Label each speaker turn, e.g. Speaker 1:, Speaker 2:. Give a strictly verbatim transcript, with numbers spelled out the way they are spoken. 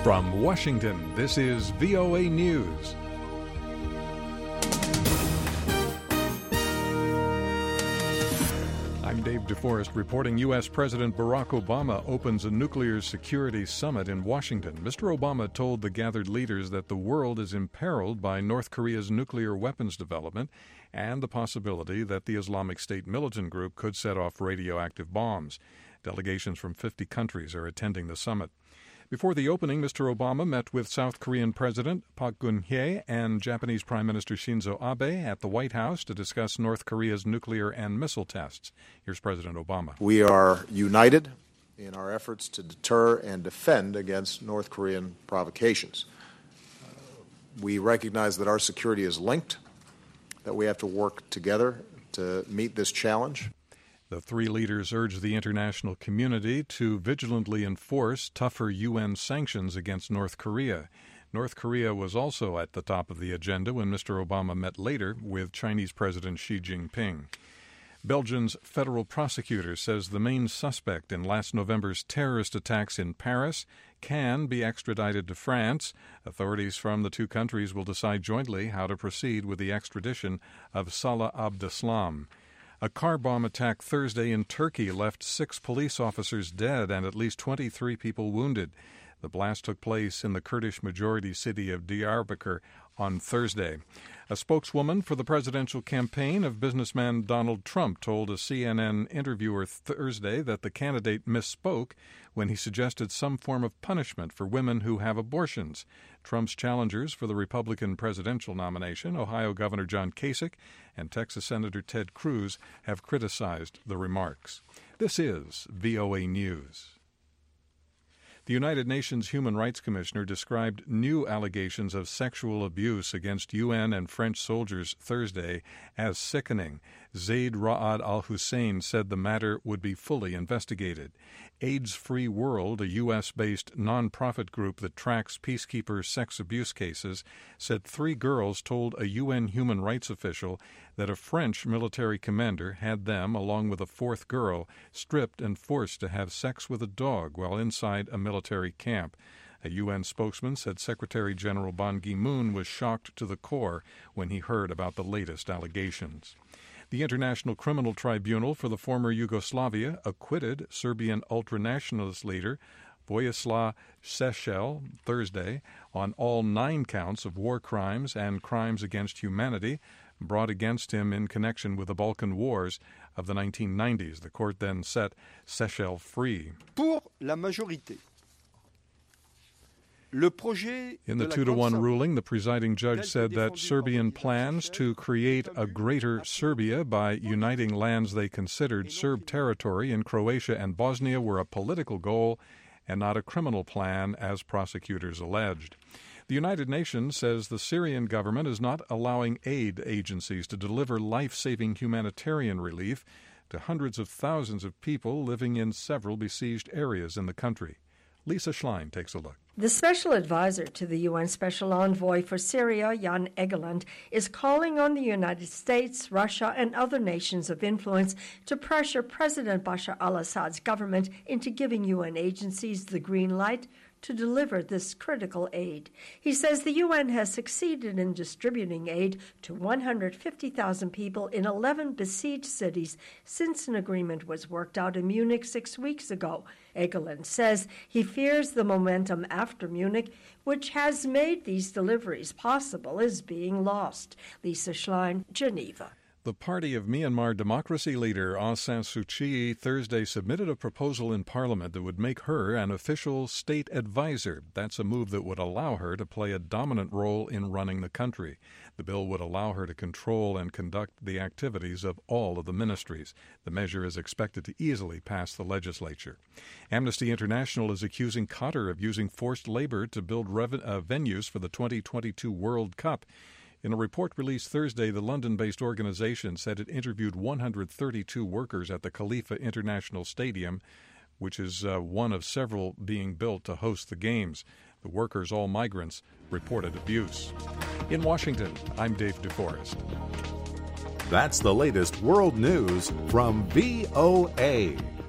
Speaker 1: From Washington, this is V O A News. I'm Dave DeForest reporting U S. President Barack Obama opens a nuclear security summit in Washington. Mister Obama told the gathered leaders that the world is imperiled by North Korea's nuclear weapons development and the possibility that the Islamic State militant group could set off radioactive bombs. Delegations from fifty countries are attending the summit. Before the opening, Mister Obama met with South Korean President Park Geun-hye and Japanese Prime Minister Shinzo Abe at the White House to discuss North Korea's nuclear and missile tests. Here's President Obama.
Speaker 2: We are united in our efforts to deter and defend against North Korean provocations. Uh, we recognize that our security is linked, that we have to work together to meet this challenge.
Speaker 1: The three leaders urged the international community to vigilantly enforce tougher U N sanctions against North Korea. North Korea was also at the top of the agenda when Mister Obama met later with Chinese President Xi Jinping. Belgium's federal prosecutor says the main suspect in last November's terrorist attacks in Paris can be extradited to France. Authorities from the two countries will decide jointly how to proceed with the extradition of Salah Abdeslam. A car bomb attack Thursday in Turkey left six police officers dead and at least twenty-three people wounded. The blast took place in the Kurdish-majority city of Diyarbakir on Thursday. A spokeswoman for the presidential campaign of businessman Donald Trump told a C N N interviewer Thursday that the candidate misspoke when he suggested some form of punishment for women who have abortions. Trump's challengers for the Republican presidential nomination, Ohio Governor John Kasich and Texas Senator Ted Cruz, have criticized the remarks. This is V O A News. The United Nations Human Rights Commissioner described new allegations of sexual abuse against U N and French soldiers Thursday as sickening. Zaid Ra'ad al-Hussein said the matter would be fully investigated. AIDS-Free World, a U S-based nonprofit group that tracks peacekeeper sex abuse cases, said three girls told a U N human rights official that a French military commander had them, along with a fourth girl, stripped and forced to have sex with a dog while inside a military camp. A U N spokesman said Secretary General Ban Ki-moon was shocked to the core when he heard about the latest allegations. The International Criminal Tribunal for the former Yugoslavia acquitted Serbian ultranationalist leader Vojislav Šešelj Thursday on all nine counts of war crimes and crimes against humanity brought against him in connection with the Balkan Wars of the nineteen nineties. The court then set Šešelj free.
Speaker 3: Pour la majorité.
Speaker 1: In the two to one ruling, the presiding judge said that Serbian plans to create a greater Serbia by uniting lands they considered Serb territory in Croatia and Bosnia were a political goal and not a criminal plan, as prosecutors alleged. The United Nations says the Syrian government is not allowing aid agencies to deliver life-saving humanitarian relief to hundreds of thousands of people living in several besieged areas in the country. Lisa Schlein takes a look.
Speaker 4: The special advisor to the U N Special Envoy for Syria, Jan Egeland, is calling on the United States, Russia, and other nations of influence to pressure President Bashar al-Assad's government into giving U N agencies the green light to deliver this critical aid. He says the U N has succeeded in distributing aid to one hundred fifty thousand people in eleven besieged cities since an agreement was worked out in Munich six weeks ago. Egeland says he fears the momentum after Munich, which has made these deliveries possible, is being lost. Lisa Schlein, Geneva.
Speaker 1: The party of Myanmar democracy leader Aung San Suu Kyi Thursday submitted a proposal in Parliament that would make her an official state advisor. That's a move that would allow her to play a dominant role in running the country. The bill would allow her to control and conduct the activities of all of the ministries. The measure is expected to easily pass the legislature. Amnesty International is accusing Qatar of using forced labor to build reven- uh, venues for the twenty twenty-two World Cup. In a report released Thursday, the London-based organization said it interviewed one hundred thirty-two workers at the Khalifa International Stadium, which is uh, one of several being built to host the games. The workers, all migrants, reported abuse. In Washington, I'm Dave DeForest.
Speaker 5: That's the latest world news from V O A.